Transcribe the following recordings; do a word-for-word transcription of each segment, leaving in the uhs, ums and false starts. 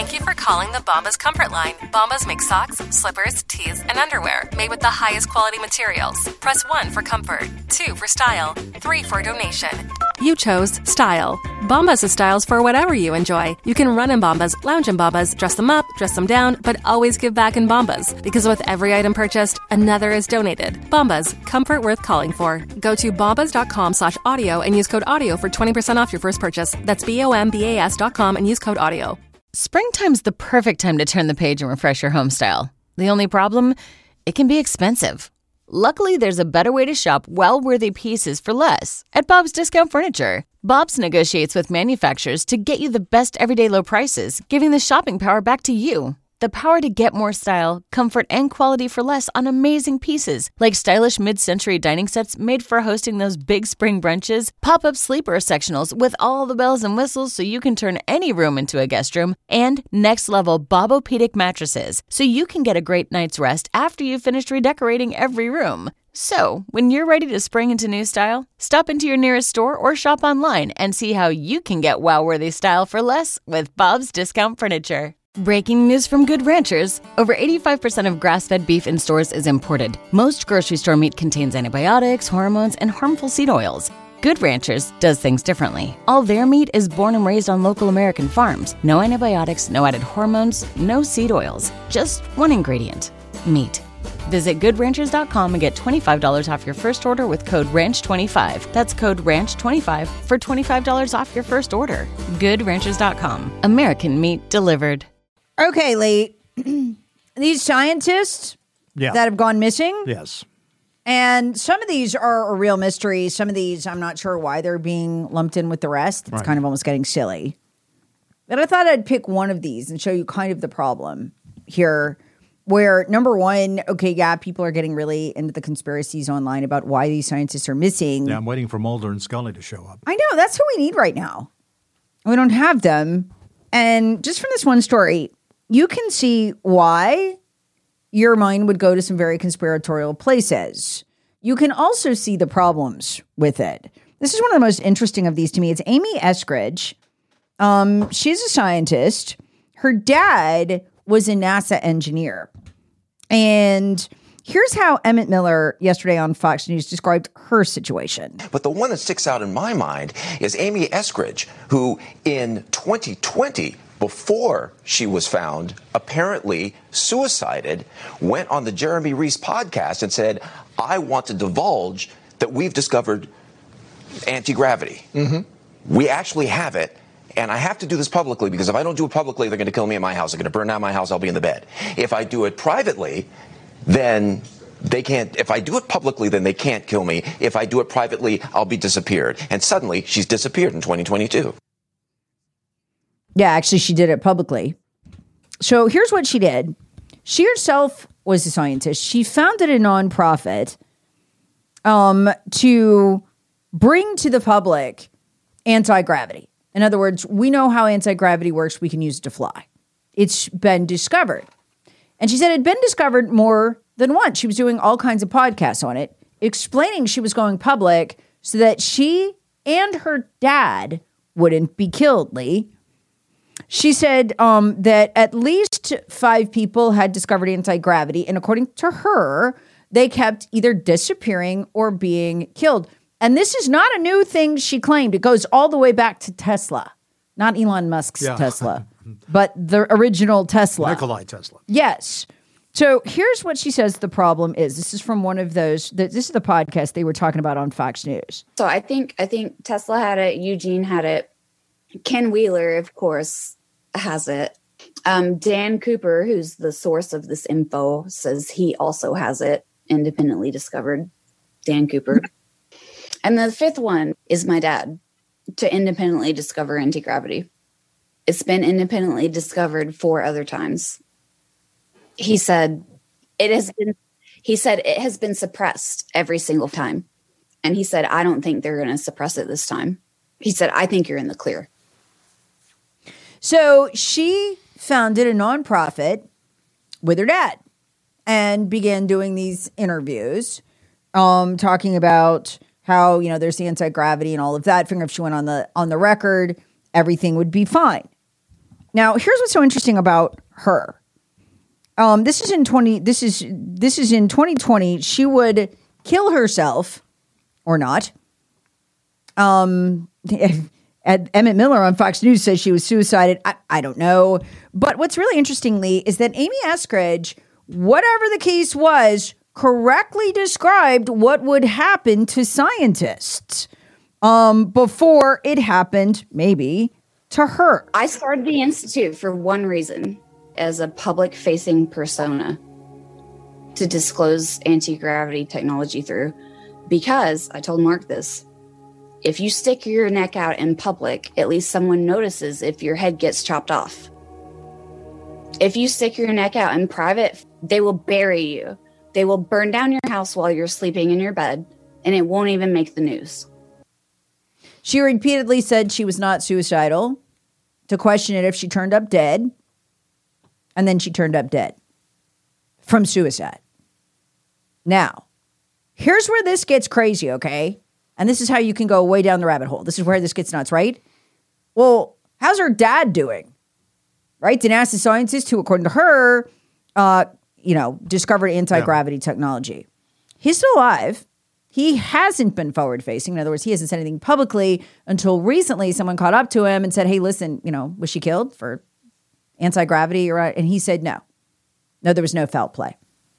Thank you for calling the Bombas Comfort Line. Bombas make socks, slippers, tees, and underwear made with the highest quality materials. Press one for comfort, two for style, three for donation. You chose style. Bombas has styles for whatever you enjoy. You can run in Bombas, lounge in Bombas, dress them up, dress them down, but always give back in Bombas. Because with every item purchased, another is donated. Bombas, comfort worth calling for. Go to bombas.com slash audio and use code audio for twenty percent off your first purchase. That's B-O-M-B-A-S dot com and use code audio. Springtime's the perfect time to turn the page and refresh your home style. The only problem? It can be expensive. Luckily, there's a better way to shop well-worthy pieces for less at Bob's Discount Furniture. Bob's negotiates with manufacturers to get you the best everyday low prices, giving the shopping power back to you. The power to get more style, comfort, and quality for less on amazing pieces, like stylish mid-century dining sets made for hosting those big spring brunches, pop-up sleeper sectionals with all the bells and whistles so you can turn any room into a guest room, and next-level Bobopedic mattresses so you can get a great night's rest after you've finished redecorating every room. So, when you're ready to spring into new style, stop into your nearest store or shop online and see how you can get wow-worthy style for less with Bob's Discount Furniture. Breaking news from Good Ranchers. Over eighty-five percent of grass-fed beef in stores is imported. Most grocery store meat contains antibiotics, hormones, and harmful seed oils. Good Ranchers does things differently. All their meat is born and raised on local American farms. No antibiotics, no added hormones, no seed oils. Just one ingredient, meat. Visit good ranchers dot com and get twenty-five dollars off your first order with code ranch twenty-five. That's code ranch twenty-five for twenty-five dollars off your first order. good ranchers dot com. American meat delivered. Okay, Lee. These scientists yeah. that have gone missing. Yes. And some of these are a real mystery. Some of these, I'm not sure why they're being lumped in with the rest. It's right. kind of almost getting silly. But I thought I'd pick one of these and show you kind of the problem here. Where, number one, okay, yeah, people are getting really into the conspiracies online about why these scientists are missing. Yeah, I'm waiting for Mulder and Scully to show up. I know. That's who we need right now. We don't have them. And just from this one story, you can see why your mind would go to some very conspiratorial places. You can also see the problems with it. This is one of the most interesting of these to me. It's Amy Eskridge. Um, she's a scientist. Her dad was a NASA engineer. And here's how Emmett Miller yesterday on Fox News described her situation. But the one that sticks out in my mind is Amy Eskridge, who in twenty twenty, before she was found, apparently suicided, went on the Jeremy Reese podcast and said, I want to divulge that we've discovered anti-gravity. Mm-hmm. We actually have it. And I have to do this publicly because if I don't do it publicly, they're going to kill me in my house. They're going to burn down my house. I'll be in the bed. If I do it privately, then they can't. If I do it publicly, then they can't kill me. If I do it privately, I'll be disappeared. And suddenly she's disappeared in twenty twenty-two. Yeah, actually, she did it publicly. So here's what she did. She herself was a scientist. She founded a nonprofit um, to bring to the public anti-gravity. In other words, we know how anti-gravity works. We can use it to fly. It's been discovered. And she said it had been discovered more than once. She was doing all kinds of podcasts on it, explaining she was going public so that she and her dad wouldn't be killed, Lee. She said um, that at least five people had discovered anti-gravity. And according to her, they kept either disappearing or being killed. And this is not a new thing she claimed. It goes all the way back to Tesla. Not Elon Musk's yeah. Tesla, but the original Tesla. Nikolai Tesla. Yes. So here's what she says the problem is. This is from one of those, this is the podcast they were talking about on Fox News. So I think I think Tesla had it. Eugene had it. Ken Wheeler, of course, has it. Um, Dan Cooper, who's the source of this info, says he also has it. Independently discovered. Dan Cooper. And the fifth one is my dad, to independently discover anti-gravity. It's been independently discovered four other times. He said it has been, he said it has been suppressed every single time. And he said, I don't think they're going to suppress it this time. He said, I think you're in the clear. So she founded a nonprofit with her dad and began doing these interviews, um, talking about how, you know, there's the anti-gravity and all of that. Figure if she went on the on the record, everything would be fine. Now, here's what's so interesting about her. Um, this is in twenty. This is this is in twenty twenty. She would kill herself, or not. Um, Emmett Miller on Fox News says she was suicided. I, I don't know, but what's really interestingly is that Amy Eskridge, whatever the case was, correctly described what would happen to scientists um, before it happened, maybe to her. I started the Institute for one reason, as a public-facing persona, to disclose anti-gravity technology through, because I told Mark this. If you stick your neck out in public, at least someone notices if your head gets chopped off. If you stick your neck out in private, they will bury you. They will burn down your house while you're sleeping in your bed, and it won't even make the news. She repeatedly said she was not suicidal, to question it if she turned up dead, and then she turned up dead from suicide. Now, here's where this gets crazy, okay? And this is how you can go way down the rabbit hole. This is where this gets nuts, right? Well, how's her dad doing? Right? The NASA scientist who, according to her, uh, you know, discovered anti-gravity yeah. technology. He's still alive. He hasn't been forward-facing. In other words, he hasn't said anything publicly until recently someone caught up to him and said, hey, listen, you know, was she killed for anti-gravity? Or, and he said no. No, there was no foul play.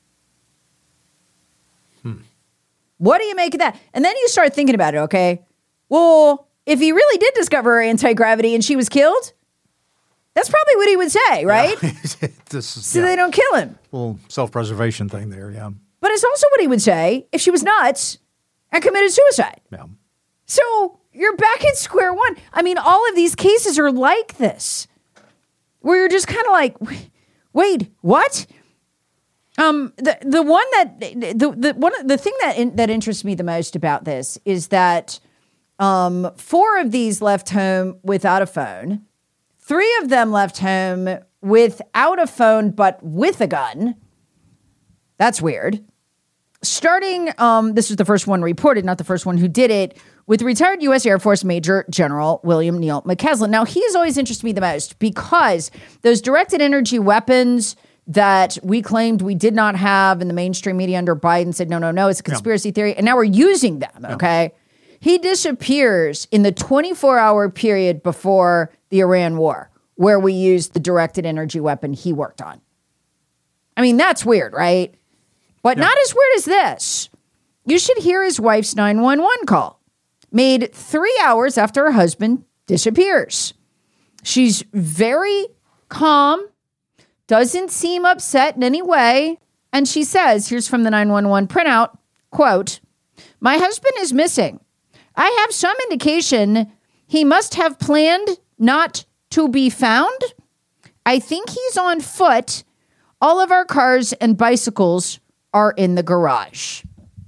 Hmm. What do you make of that? And then you start thinking about it, okay? Well, if he really did discover anti-gravity and she was killed, that's probably what he would say, right? Yeah. this is, so yeah. they don't kill him. Well, self-preservation thing there, yeah. But it's also what he would say if she was nuts and committed suicide. Yeah. So you're back at square one. I mean, all of these cases are like this, where you're just kind of like, wait, what? Um, the the one that the the one the thing that in, that interests me the most about this is that um, four of these left home without a phone, three of them left home without a phone but with a gun. That's weird. Starting, um, this is the first one reported, not the first one who did it, with retired U S Air Force Major General William Neal McCaslin. Now, he has always interested me the most because those directed energy weapons that we claimed we did not have in the mainstream media under Biden said, no, no, no, it's a conspiracy yeah. theory. And now we're using them, okay? Yeah. He disappears in the twenty-four hour period before the Iran war, where we used the directed energy weapon he worked on. I mean, that's weird, right? But yeah. not as weird as this. You should hear his wife's nine one one call, made three hours after her husband disappears. She's very calm, doesn't seem upset in any way. And she says, here's from the nine one one printout, quote, my husband is missing. I have some indication he must have planned not to be found. I think he's on foot. All of our cars and bicycles are in the garage.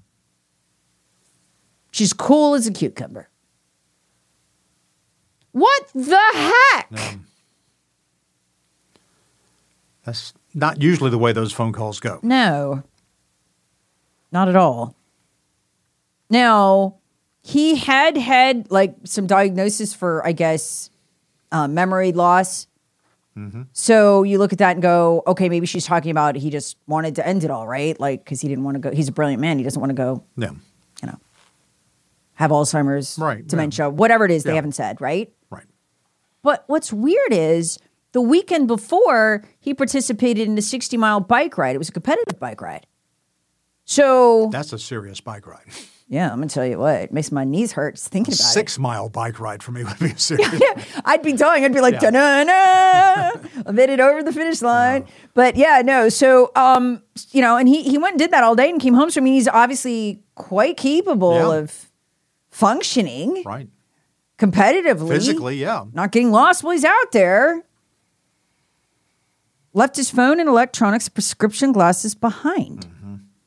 She's cool as a cucumber. What the heck? No. That's not usually the way those phone calls go. No, not at all. Now, he had had like some diagnosis for, I guess, uh, memory loss. Mm-hmm. So you look at that and go, okay, maybe she's talking about he just wanted to end it all, right? Like, because he didn't want to go. He's a brilliant man. He doesn't want to go, yeah. you know, have Alzheimer's, right, dementia, yeah. whatever it is, yeah. they haven't said, right? Right. But what's weird is the weekend before, he participated in a sixty mile bike ride. It was a competitive bike ride. So that's a serious bike ride. Yeah, I'm going to tell you what. It makes my knees hurt just thinking a about six it. Six-mile bike ride for me would be a serious yeah, I'd be dying. I'd be like, yeah. da-na-na. I made it over the finish line. Yeah. But yeah, no. So, um, you know, and he, he went and did that all day and came home. So, I mean, he's obviously quite capable yeah. of functioning. Right. Competitively. Physically, yeah. Not getting lost while he's out there. Left his phone and electronics, prescription glasses behind. Mm-hmm.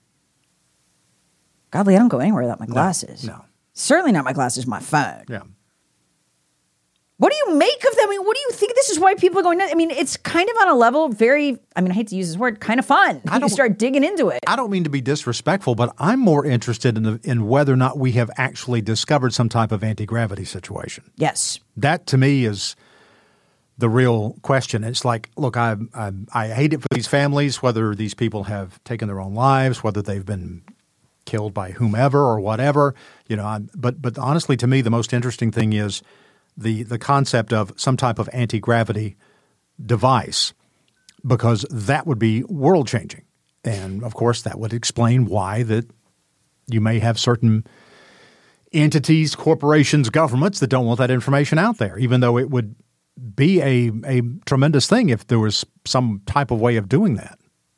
Godly, I don't go anywhere without my glasses. No, no. Certainly not my glasses, my phone. Yeah. What do you make of that? I mean, what do you think this is why people are going nuts? I mean, it's kind of on a level very, I mean, I hate to use this word, kind of fun. I you start digging into it. I don't mean to be disrespectful, but I'm more interested in the, in whether or not we have actually discovered some type of anti-gravity situation. Yes. That to me is the real question. It's like, look, I, I I hate it for these families, whether these people have taken their own lives, whether they've been killed by whomever or whatever. You know, I'm, but but honestly, to me, the most interesting thing is the the concept of some type of anti-gravity device, because that would be world changing, and of course, that would explain why that you may have certain entities, corporations, governments that don't want that information out there, even though it would be a a tremendous thing if there was some type of way of doing that.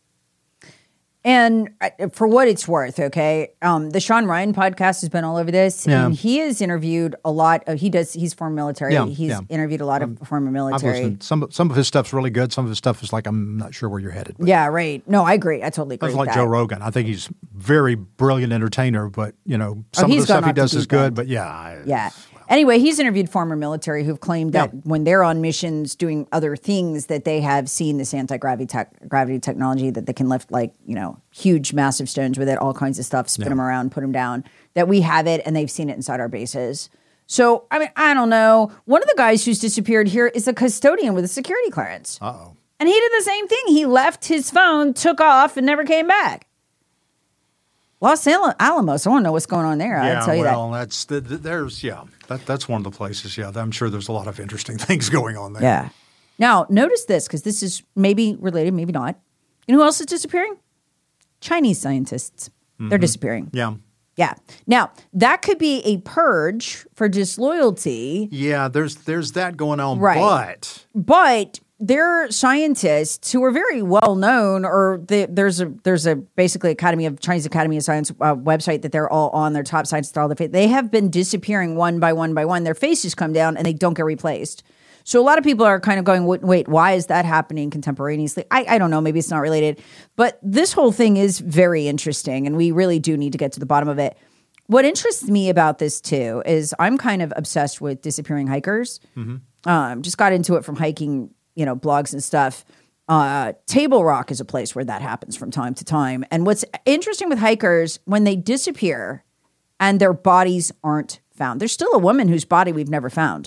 And for what it's worth, okay, um, the Sean Ryan podcast has been all over this, Yeah. and he has interviewed a lot. Of, he does. He's former military. Yeah, he's yeah. interviewed a lot of former I've military. listened. Some some of his stuff's really good. Some of his stuff is like, I'm not sure where you're headed. But Yeah, right. No, I agree. I totally agree that's with like that. Joe Rogan. I think he's very brilliant entertainer, but you know, some of he's the stuff gone he off the does is deep good. end. But yeah, I, Yeah. Anyway, he's interviewed former military who've claimed that Yeah. when they're on missions doing other things, that they have seen this anti-gravity tech, gravity technology, that they can lift like, you know, huge, massive stones with it, all kinds of stuff, spin Yeah. them around, put them down, that we have it and they've seen it inside our bases. So, I mean, I don't know. One of the guys who's disappeared here is a custodian with a security clearance. Uh-oh. And he did the same thing. He left his phone, took off, and never came back. Los Al- Alamos, I want to know what's going on there. Yeah, I'll tell you well, that. that's the, the, there's yeah, that that's one of the places. Yeah, I'm sure there's a lot of interesting things going on there. Yeah. Now, notice this, because this is maybe related, maybe not. You know who else is disappearing? Chinese scientists. They're disappearing. Yeah. Yeah. Now, that could be a purge for disloyalty, Yeah, there's there's that going on, Right. but but they're scientists who are very well known, or the, there's a there's a basically Academy of Chinese Academy of Science uh, website that they're all on. Their top scientists, all the fa- they have been disappearing one by one by one. Their faces come down and they don't get replaced. So a lot of people are kind of going, wait, wait why is that happening contemporaneously? I, I don't know. Maybe it's not related. But this whole thing is very interesting, and we really do need to get to the bottom of it. What interests me about this, too, is I'm kind of obsessed with disappearing hikers. Um, just got into it from hiking, you know, blogs and stuff. Uh, Table Rock is a place where that happens from time to time. And what's interesting with hikers, when they disappear and their bodies aren't found, there's still a woman whose body we've never found.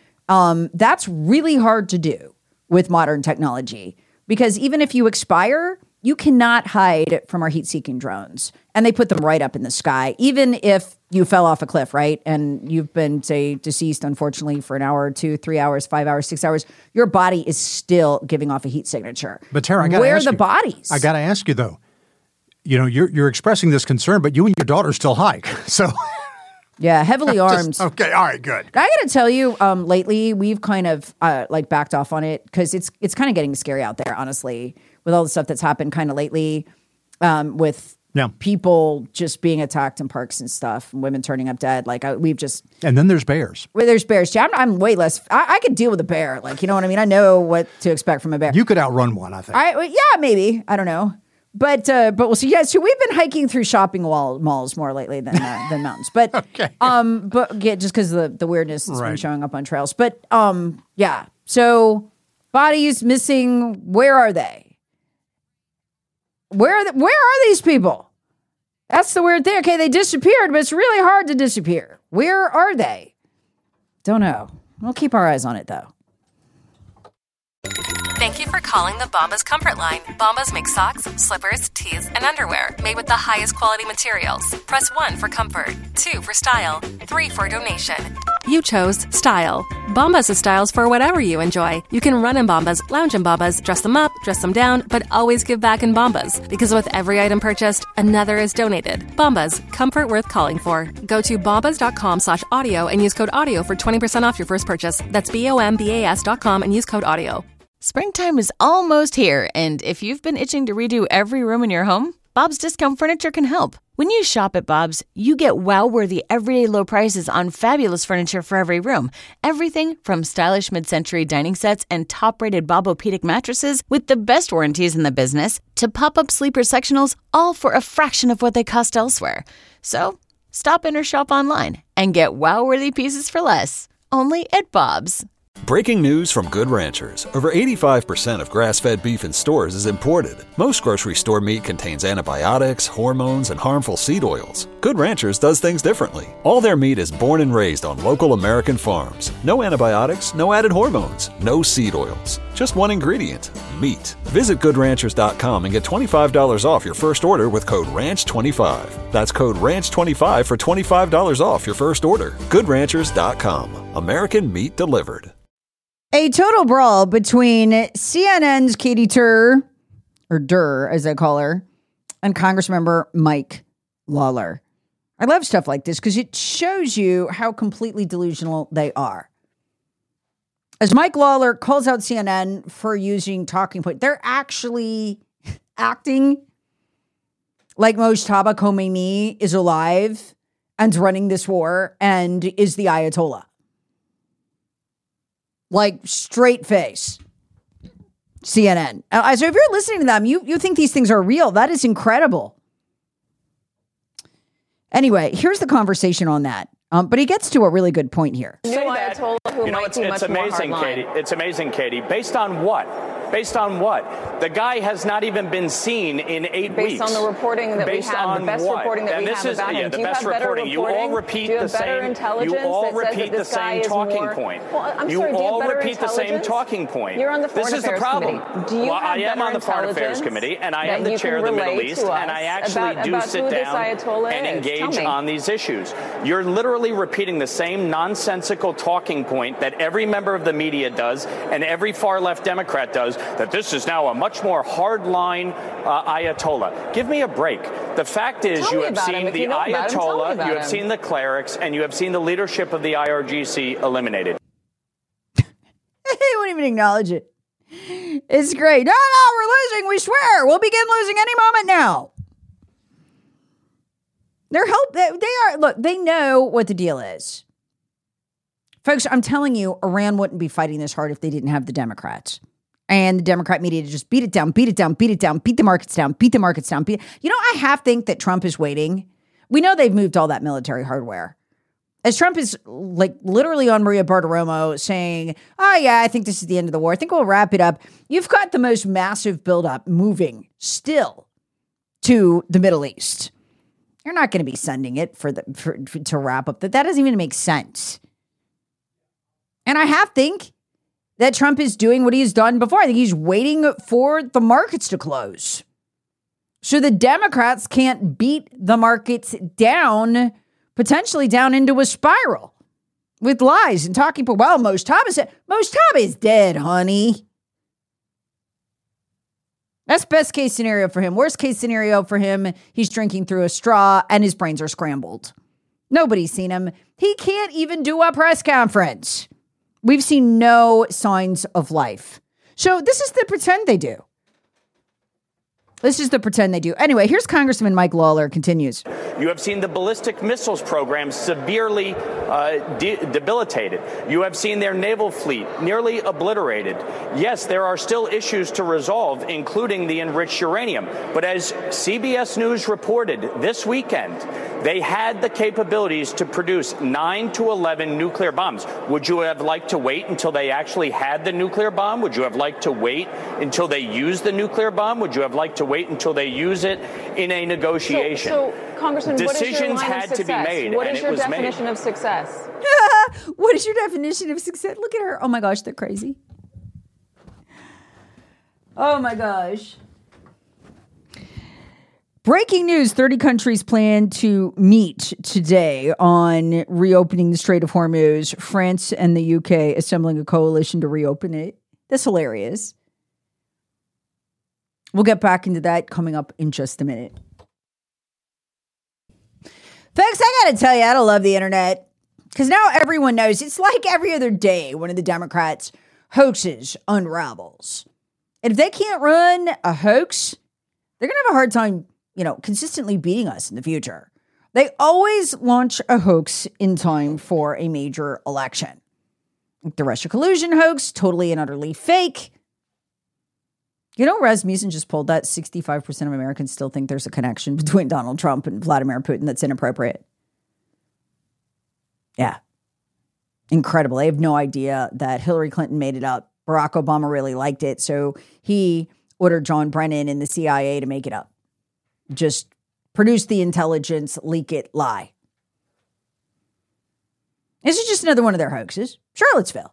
Um, that's really hard to do with modern technology, because even if you expire, you cannot hide from our heat-seeking drones, and they put them right up in the sky. Even if you fell off a cliff, right, and you've been, say, deceased, unfortunately, for an hour or two, three hours, five hours, six hours, your body is still giving off a heat signature. But Tara, I gotta where are ask the you, bodies? I got to ask you though. You know, you're you're expressing this concern, but you and your daughter still hike, so. Yeah, heavily armed. Just- okay, all right, good. I got to tell you, um, lately we've kind of uh, like backed off on it, because it's it's kind of getting scary out there, honestly, with all the stuff that's happened kind of lately, um, with Yeah. people just being attacked in parks and stuff, and women turning up dead. Like I, we've just And then there's bears. well, there's bears. Yeah, I'm, I'm way less. I, I could deal with a bear. Like, you know what I mean? I know what to expect from a bear. You could outrun one, I think. I well, yeah, maybe. I don't know. But uh, but we'll see. Yeah, so we've been hiking through shopping wall, malls more lately than uh, than mountains. But Okay. um, but yeah, just because the the weirdness has been Right. showing up on trails. But um, yeah. So bodies missing. Where are they? Where are the, where are these people? That's the weird thing. Okay, they disappeared, but it's really hard to disappear. Where are they? Don't know. We'll keep our eyes on it though. Thank you for calling the Bombas Comfort Line. Bombas make socks, slippers, tees, and underwear made with the highest quality materials. Press one for comfort, two for style, three for donation. You chose style. Bombas has styles for whatever you enjoy. You can run in Bombas, lounge in Bombas, dress them up, dress them down, but always give back in Bombas. Because with every item purchased, another is donated. Bombas, comfort worth calling for. Go to bombas.com slash audio and use code audio for twenty percent off your first purchase. That's B-O-M-B-A-S dot com and use code audio. Springtime is almost here, and if you've been itching to redo every room in your home, Bob's Discount Furniture can help. When you shop at Bob's, you get wow-worthy everyday low prices on fabulous furniture for every room. Everything from stylish mid-century dining sets and top-rated Bobopedic mattresses with the best warranties in the business to pop-up sleeper sectionals, all for a fraction of what they cost elsewhere. So stop in or shop online and get wow-worthy pieces for less. Only at Bob's. Breaking news from Good Ranchers. Over eighty-five percent of grass-fed beef in stores is imported. Most grocery store meat contains antibiotics, hormones, and harmful seed oils. Good Ranchers does things differently. All their meat is born and raised on local American farms. No antibiotics, no added hormones, no seed oils. Just one ingredient, meat. Visit good ranchers dot com and get twenty-five dollars off your first order with code ranch twenty-five. That's code ranch twenty-five for twenty-five dollars off your first order. good ranchers dot com. American meat delivered. A total brawl between C N N's Katie Tur, or Durr, as I call her, and Congressmember Mike Lawler. I love stuff like this because it shows you how completely delusional they are. As Mike Lawler calls out C N N for using talking points, they're actually acting like Mojtaba Khomeini is alive and running this war and is the Ayatollah. Like, straight face. C N N. Uh, so if you're listening to them, you, you think these things are real. That is incredible. Anyway, here's the conversation on that. Um, but he gets to a really good point here. Say that, you know, it's, it's amazing, Katie. It's amazing, Katie. Based on what? Based on what? The guy has not even been seen in eight Based weeks. Based on the reporting that Based we have, the best what? reporting that and we this have is, about yeah, him. the Do you best have better reporting. reporting? You all repeat Do you have the better same. Intelligence You all that says repeat that the same talking more, point. Well, I'm you sorry, do you all have better repeat the same talking point. You're on the Foreign This is Affairs the problem. Committee. Do you well, have I am on the Foreign Affairs Committee, and I am the chair of the Middle East, and I actually about, do about sit down and engage on these issues. You're literally repeating the same nonsensical talking point that every member of the media does and every far-left Democrat does, that this is now a much more hard-line uh, Ayatollah. Give me a break. The fact is, you have seen the Ayatollah, you have seen the clerics, and you have seen the leadership of the I R G C eliminated. They won't even acknowledge it. It's great. No, no, we're losing. We swear. We'll begin losing any moment now. They're help. They, they are. Look, they know what the deal is. Folks, I'm telling you, Iran wouldn't be fighting this hard if they didn't have the Democrats. And the Democrat media to just beat it down, beat it down, beat it down, beat the markets down, beat the markets down. Beat You know, I half think that Trump is waiting. We know they've moved all that military hardware. As Trump is like literally on Maria Bartiromo saying, oh yeah, I think this is the end of the war. I think we'll wrap it up. You've got the most massive buildup moving still to the Middle East. You're not going to be sending it for the for, for, to wrap up. That that doesn't even make sense. And I half think that Trump is doing what he's done before. I think he's waiting for the markets to close so the Democrats can't beat the markets down, potentially down into a spiral with lies and talking. Well, Mojtaba said, Mojtaba is dead, honey. That's best case scenario for him. Worst case scenario for him, he's drinking through a straw and his brains are scrambled. Nobody's seen him. He can't even do a press conference. We've seen no signs of life. So this is the pretend they do. This is the pretend they do. Anyway, here's Congressman Mike Lawler continues. You have seen the ballistic missiles program severely uh, de- debilitated. You have seen their naval fleet nearly obliterated. Yes, there are still issues to resolve, including the enriched uranium. But as C B S News reported this weekend, they had the capabilities to produce nine to eleven nuclear bombs. Would you have liked to wait until they actually had the nuclear bomb? Would you have liked to wait until they used the nuclear bomb? Would you have liked to wait until they use it in a negotiation? So, so Congressman, decisions what is your line had of to be made, What and is it your was definition made. of success? What is your definition of success? Look at her. Oh my gosh, they're crazy. Oh my gosh. Breaking news, thirty countries plan to meet today on reopening the Strait of Hormuz. France and the U K assembling a coalition to reopen it. That's hilarious. We'll get back into that coming up in just a minute. Folks, I got to tell you, I don't love the internet because now everyone knows it's like every other day one of the Democrats' hoaxes unravels. And if they can't run a hoax, they're going to have a hard time, you know, consistently beating us in the future. They always launch a hoax in time for a major election. Like the Russia collusion hoax, totally and utterly fake. You know, Rasmussen just pulled that sixty-five percent of Americans still think there's a connection between Donald Trump and Vladimir Putin that's inappropriate. Yeah. Incredible. I have no idea that Hillary Clinton made it up. Barack Obama really liked it, so he ordered John Brennan and the C I A to make it up. Just produce the intelligence, leak it, lie. This is just another one of their hoaxes. Charlottesville.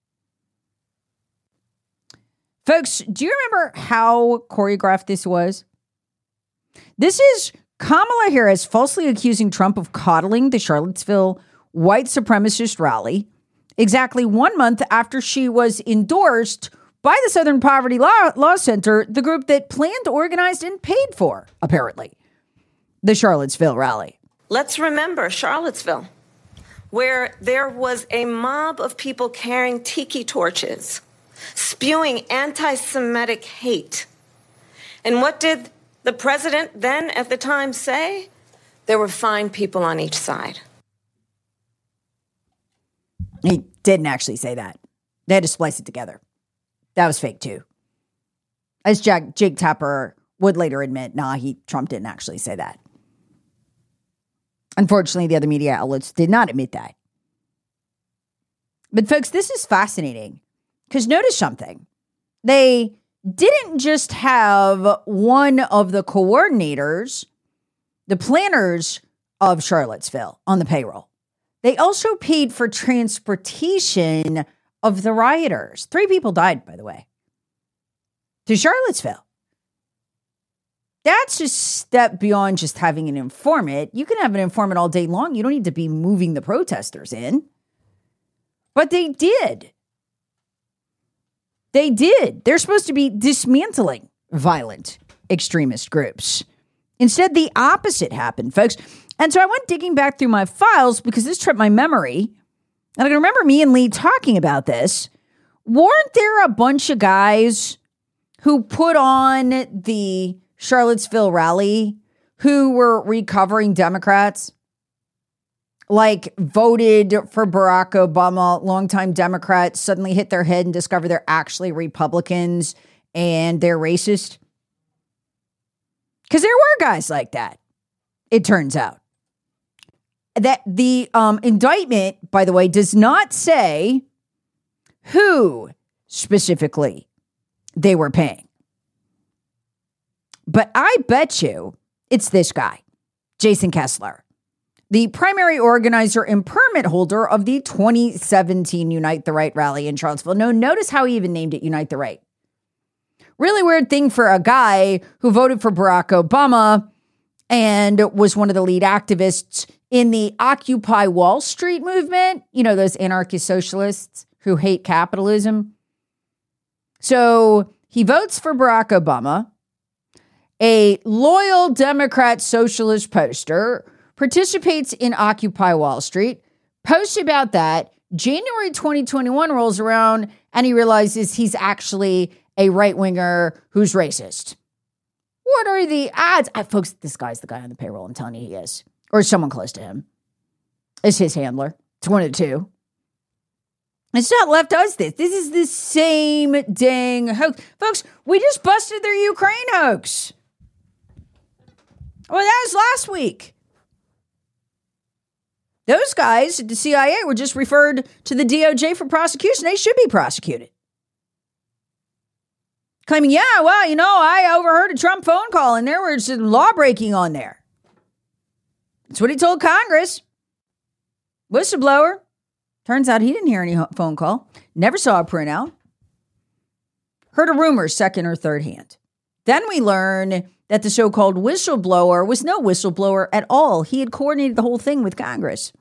Folks, do you remember how choreographed this was? This is Kamala Harris falsely accusing Trump of coddling the Charlottesville white supremacist rally exactly one month after she was endorsed by the Southern Poverty Law, Law Center, the group that planned, organized, and paid for, apparently, the Charlottesville rally. Let's remember Charlottesville, where there was a mob of people carrying tiki torches, spewing anti-Semitic hate. And what did the president then at the time say? There were fine people on each side. He didn't actually say that. They had to splice it together. That was fake too. As Jack, Jake Tapper would later admit, nah, he Trump didn't actually say that. Unfortunately, the other media outlets did not admit that. But folks, this is fascinating because notice something. They didn't just have one of the coordinators, the planners of Charlottesville on the payroll. They also paid for transportation of the rioters. Three people died, by the way, to Charlottesville. That's just a step beyond just having an informant. You can have an informant all day long. You don't need to be moving the protesters in. But they did. They did. They're supposed to be dismantling violent extremist groups. Instead, the opposite happened, folks. And so I went digging back through my files because this tripped my memory. And I can remember me and Lee talking about this. Weren't there a bunch of guys who put on the Charlottesville rally who were recovering Democrats? Like voted for Barack Obama, longtime Democrats, suddenly hit their head and discover they're actually Republicans and they're racist? Because there were guys like that, it turns out. That the um, indictment, by the way, does not say who specifically they were paying. But I bet you it's this guy, Jason Kessler, the primary organizer and permit holder of the twenty seventeen Unite the Right rally in Charlottesville. No, notice how he even named it Unite the Right. Really weird thing for a guy who voted for Barack Obama and was one of the lead activists in the Occupy Wall Street movement. You know, those anarchist socialists who hate capitalism. So he votes for Barack Obama, a loyal Democrat socialist poster, participates in Occupy Wall Street, posts about that. January twenty twenty-one rolls around and he realizes he's actually a right-winger who's racist. What are the odds? I, folks, this guy's the guy on the payroll. I'm telling you he is. Or someone close to him. It's his handler. It's one of the two. It's not left us this. This is the same dang hoax. Folks, we just busted their Ukraine hoax. Well, that was last week. Those guys at the C I A were just referred to the D O J for prosecution. They should be prosecuted. Claiming, yeah, well, you know, I overheard a Trump phone call and there was some law breaking on there. That's what he told Congress. Whistleblower. Turns out he didn't hear any phone call. Never saw a printout. Heard a rumor second or third hand. Then we learn that the so-called whistleblower was no whistleblower at all. He had coordinated the whole thing with Congress.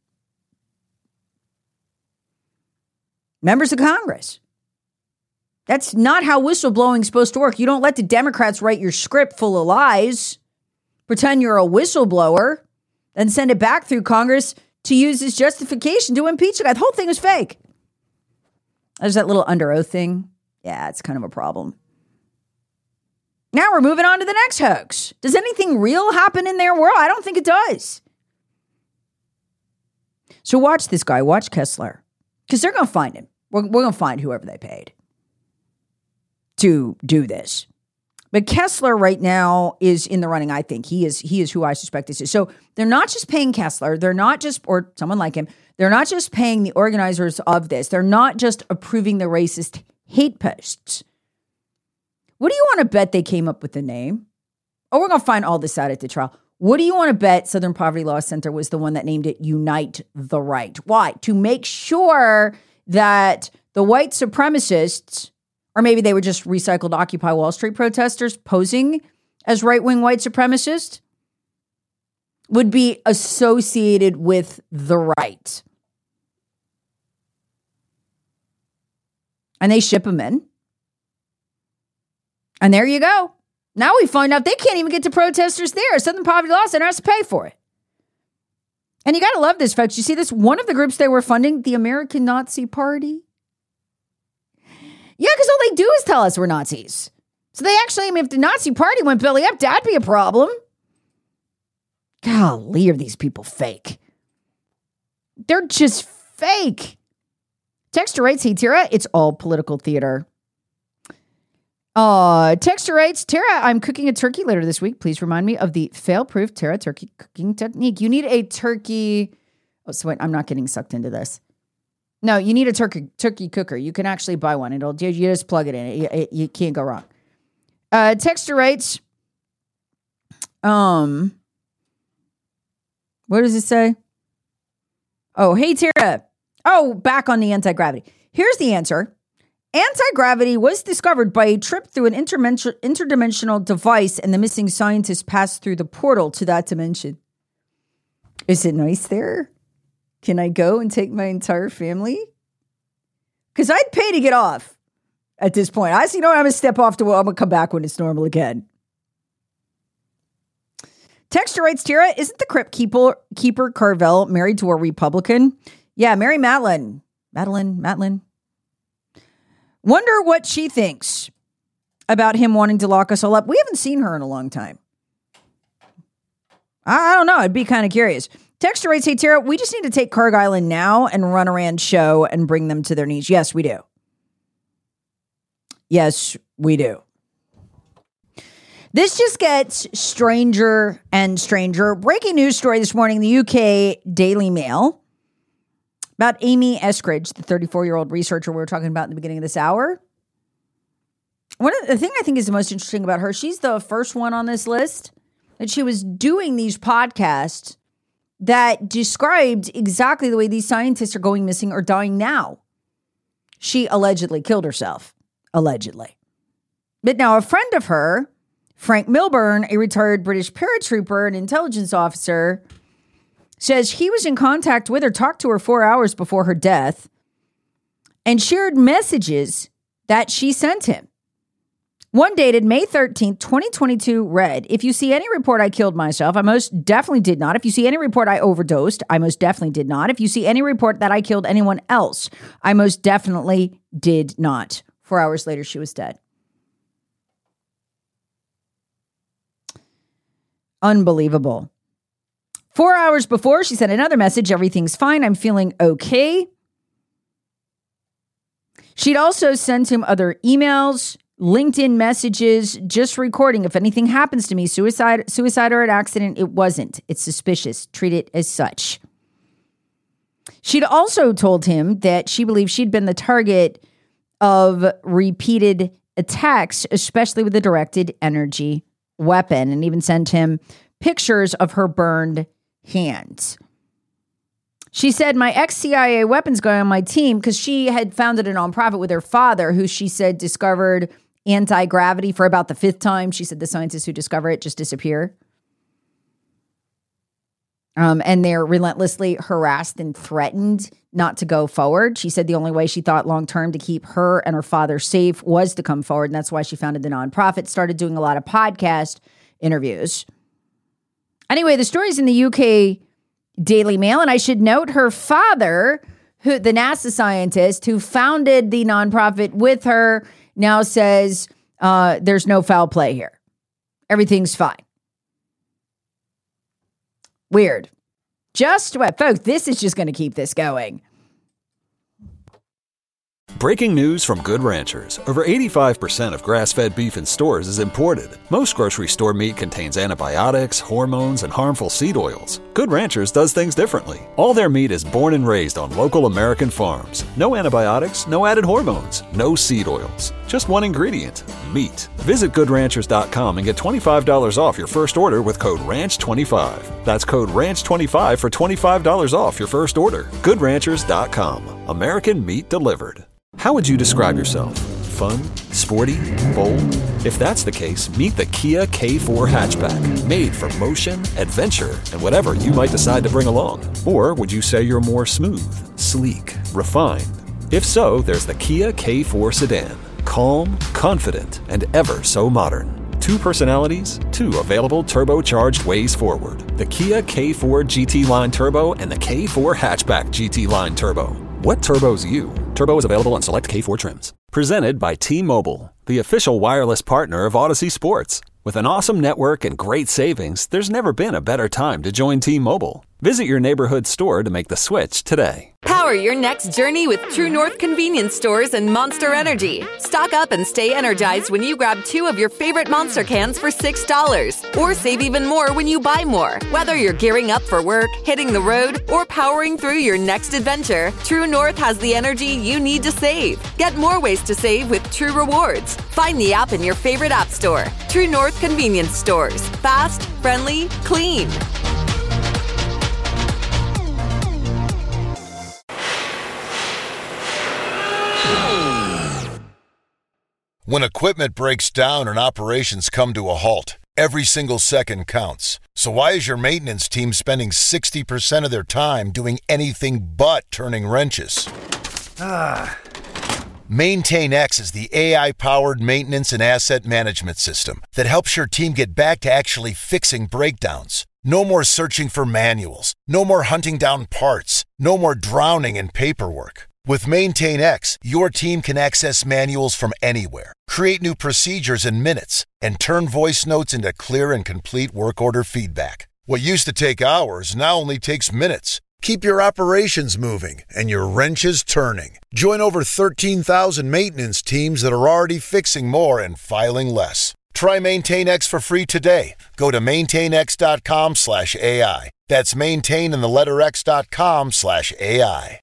Members of Congress. That's not how whistleblowing is supposed to work. You don't let the Democrats write your script full of lies, pretend you're a whistleblower, and send it back through Congress to use as justification to impeach the guy. The whole thing was fake. There's that little under oath thing. Yeah, it's kind of a problem. Now we're moving on to the next hoax. Does anything real happen in their world? I don't think it does. So watch this guy. Watch Kessler. Because they're going to find him. We're, we're going to find whoever they paid to do this. But Kessler right now is in the running, I think. He is he is who I suspect this is. So they're not just paying Kessler. They're not just, or someone like him, they're not just paying the organizers of this. They're not just approving the racist hate posts. What do you want to bet they came up with the name? Oh, we're going to find all this out at the trial. What do you want to bet Southern Poverty Law Center was the one that named it Unite the Right? Why? To make sure that the white supremacists, or maybe they were just recycled Occupy Wall Street protesters posing as right-wing white supremacists, would be associated with the right. And they ship them in. And there you go. Now we find out they can't even get to protesters there. Southern Poverty Law Center has to pay for it. And you got to love this, folks. You see this? One of the groups they were funding, the American Nazi Party. Yeah, because all they do is tell us we're Nazis. So they actually, I mean, if the Nazi Party went belly up, that'd be a problem. Golly, are these people fake? They're just fake. Texter writes, hey, Tara, it's all political theater. Uh, Texter writes, Tara, I'm cooking a turkey later this week. Please remind me of the fail-proof Tara turkey cooking technique. You need a turkey. Oh, so wait, I'm not getting sucked into this. No, you need a turkey turkey cooker. You can actually buy one. It'll you just plug it in. You, it, you can't go wrong. Uh, Texter writes, um, what does it say? Oh, hey, Tara. Oh, back on the anti-gravity. Here's the answer. Anti-gravity was discovered by a trip through an interdimension- interdimensional device, and the missing scientist passed through the portal to that dimension. Is it nice there? Can I go and take my entire family? Because I'd pay to get off at this point. I see, you know, I'm going to step off to, I'm going to come back when it's normal again. Texter writes, Tara, isn't the Crypt Keeper, Keeper Carvel married to a Republican? Yeah, Mary Madeline. Madeline, Madeline. Wonder what she thinks about him wanting to lock us all up. We haven't seen her in a long time. I, I don't know. I'd be kind of curious. Texter writes, hey, Tara, we just need to take Carg Island now and run around show and bring them to their knees. Yes, we do. Yes, we do. This just gets stranger and stranger. Breaking news story this morning in the U K Daily Mail about Amy Eskridge, the thirty-four-year-old researcher we were talking about in the beginning of this hour. One of the thing I think is the most interesting about her, she's the first one on this list that she was doing these podcasts that described exactly the way these scientists are going missing or dying now. She allegedly killed herself. Allegedly. But now a friend of her, Frank Milburn, a retired British paratrooper and intelligence officer, says he was in contact with her, talked to her four hours before her death, and shared messages that she sent him. One dated May thirteenth, twenty twenty-two read, if you see any report I killed myself, I most definitely did not. If you see any report I overdosed, I most definitely did not. If you see any report that I killed anyone else, I most definitely did not. Four hours later, she was dead. Unbelievable. Four hours before, she sent another message, everything's fine, I'm feeling okay. She'd also sent him other emails, LinkedIn messages, just recording, if anything happens to me, suicide, suicide or an accident, it wasn't. It's suspicious. Treat it as such. She'd also told him that she believed she'd been the target of repeated attacks, especially with a directed energy weapon, and even sent him pictures of her burned hands. She said, my ex-C I A weapons guy on my team, because she had founded a nonprofit with her father, who she said discovered anti-gravity for about the fifth time. She said the scientists who discover it just disappear. Um, and they're relentlessly harassed and threatened not to go forward. She said the only way she thought long-term to keep her and her father safe was to come forward. And that's why she founded the nonprofit, started doing a lot of podcast interviews. Anyway, the story's in the U K Daily Mail. And I should note her father, who the NASA scientist who founded the nonprofit with her, now says uh, there's no foul play here. Everything's fine. Weird. Just what, folks, this is just going to keep this going. Breaking news from Good Ranchers. Over eighty-five percent of grass-fed beef in stores is imported. Most grocery store meat contains antibiotics, hormones, and harmful seed oils. Good Ranchers does things differently. All their meat is born and raised on local American farms. No antibiotics, no added hormones, no seed oils. Just one ingredient, meat. Visit good ranchers dot com and get twenty-five dollars off your first order with code ranch twenty-five. That's code ranch twenty-five for twenty-five dollars off your first order. good ranchers dot com. American meat delivered. How would you describe yourself? Fun? Sporty? Bold? If that's the case, meet the Kia K four hatchback. Made for motion, adventure, and whatever you might decide to bring along. Or would you say you're more smooth, sleek, refined? If so, there's the Kia K four sedan. Calm, confident, and ever so modern. Two personalities, two available turbocharged ways forward. The Kia K four G T Line Turbo and the K four Hatchback G T Line Turbo. What turbo's you? Turbo is available on select K four trims. Presented by T-Mobile, the official wireless partner of Odyssey Sports. With an awesome network and great savings, there's never been a better time to join T-Mobile. Visit your neighborhood store to make the switch today. Power your next journey with True North convenience stores and Monster Energy. Stock up and stay energized when you grab two of your favorite Monster cans for six dollars. Or save even more when you buy more. Whether you're gearing up for work, hitting the road, or powering through your next adventure, True North has the energy you need to save. Get more ways to save with True Rewards. Find the app in your favorite app store. True North convenience stores. Fast, friendly, clean. When equipment breaks down and operations come to a halt, every single second counts. So why is your maintenance team spending sixty percent of their time doing anything but turning wrenches? Ah. MaintainX is the A I-powered maintenance and asset management system that helps your team get back to actually fixing breakdowns. No more searching for manuals. No more hunting down parts. No more drowning in paperwork. With MaintainX, your team can access manuals from anywhere, create new procedures in minutes, and turn voice notes into clear and complete work order feedback. What used to take hours now only takes minutes. Keep your operations moving and your wrenches turning. Join over thirteen thousand maintenance teams that are already fixing more and filing less. Try MaintainX for free today. Go to maintainx dot com slash AI. That's maintain in the letter X dot com slash AI.